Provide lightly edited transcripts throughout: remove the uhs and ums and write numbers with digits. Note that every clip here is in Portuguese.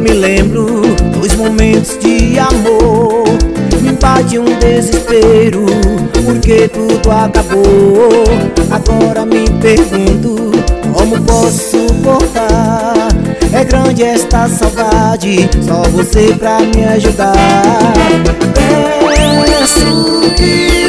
me lembro dos momentos de amor, me bate um desespero, porque tudo acabou. Agora me pergunto, como posso suportar? É grande esta saudade, só você pra me ajudar. Peço que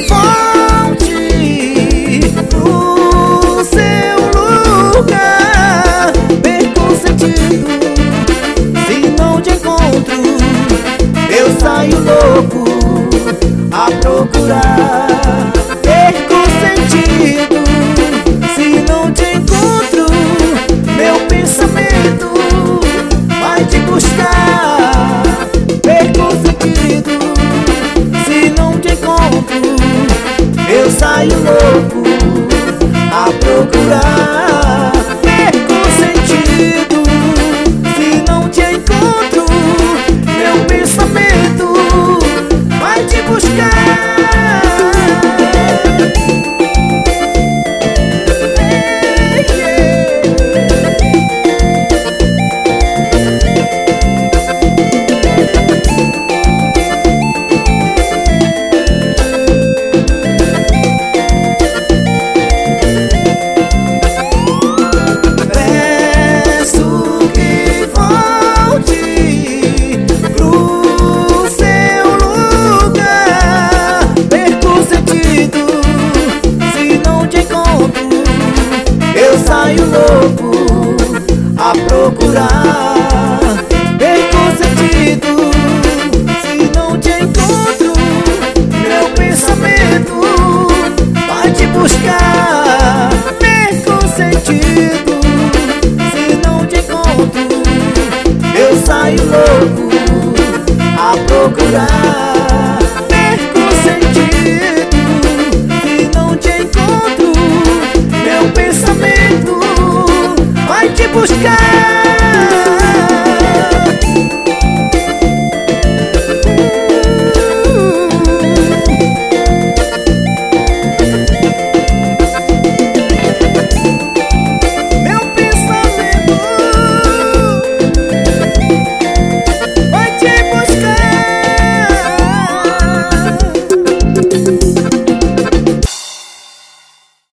volte pro seu lugar. Perco o sentido se não te encontro, eu saio louco a procurar. Perco o sentido se não te encontro, meu pensamento vai te buscar. Perco o sentido se não te encontro, eu saio louco a procurar. Perco o sentido se não te encontro, meu pensamento vai te buscar. Saio louco a procurar. Perco o sentido se não te encontro, meu pensamento vai te buscar. Perco o sentido se não te encontro, eu saio louco a procurar. Perco o sentido se não te encontro, meu pensamento vai te buscar.